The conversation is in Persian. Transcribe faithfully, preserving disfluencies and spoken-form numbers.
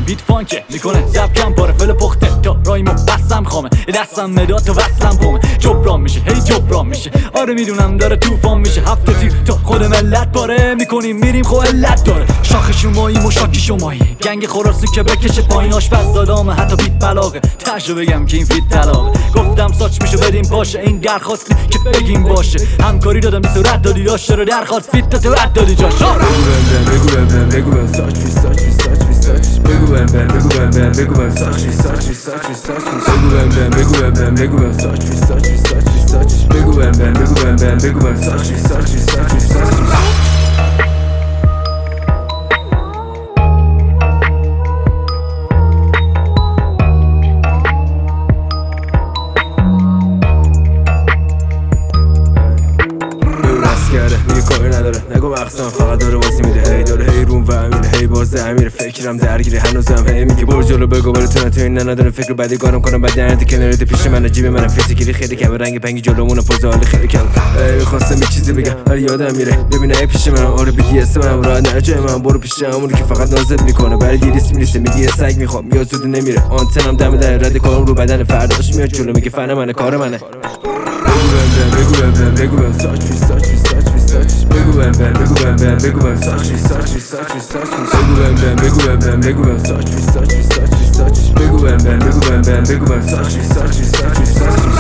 بیت فانکه میکنه زبکم پاره فل پخته تا رایمو بستم خامه دستم مداد تا وصلم پومه جبران میشه هی جبران میشه آره میدونم داره توفان میشه هفته تیر تا خود ملت پاره میکنیم میریم خو علت داره شاخ شماییم و شاکی شمایی گنگ خراسی که بکشه پایین آشپز دادامه حتی بیت بلاغه تجربه بگم که این فیت طلاقه گفتم ساچ میشه بدیم باشه این درخواستی که بگیم باشه همکاری دادم بی صورت دادی داشته رو درخواست فیت تا تو رد دادی جاش بگو بهم بگو بهم بگو بهم ساچ بی ساچ بی ساچ بی ساچ بگو بهم بگو بهم بگو بهم ساچ بی ساچ بی ساچ بی ساچ بگو بهم بگو بهم بگو بهم ساچ بی ساچ بی ساچ بی ساچ بگو بهم بگو بهم بگو بهم ساچ بی ساچ بی ساچ بی ساچ میگه کاری نداره نگو مقصدم فقط داره بازی میده هی داره هی روم و امینه هی بازه امیره فکرم درگیره هنوزم هی میگه برو جلو بگو برو تو تو این نداره فکر بعدی کارم کنم بعد درنت کنارت پیش من جیب منم فیزیکلی خیلی کم رنگ پنگی جلومون پوز حال خیلی کم ای میخواستم یه چیزی بگم ولی یادم میره ببینه ای پیش من آره بگی اسم من راحت نرجای من برو پیش همونی که فقط نازت میکنه ولی دیریس میریسه میگه سگ میخوام یا زود نمیره آنتنم دم در رد کارم رو بدن فرداش میاد جلو میگه فن منه کار منه بگو بهم بگو بهم ساچ بی ساچ بی ساچ بی ساچ بگو بهم بگو بهم بگو بهم ساچ بی ساچ بی ساچ بی ساچ بگو بهم بگو بهم بگو بهم ساچ بی ساچ بی ساچ بی ساچ بگو بهم بگو بهم بگو بهم ساچ بی ساچ بی ساچ بی ساچ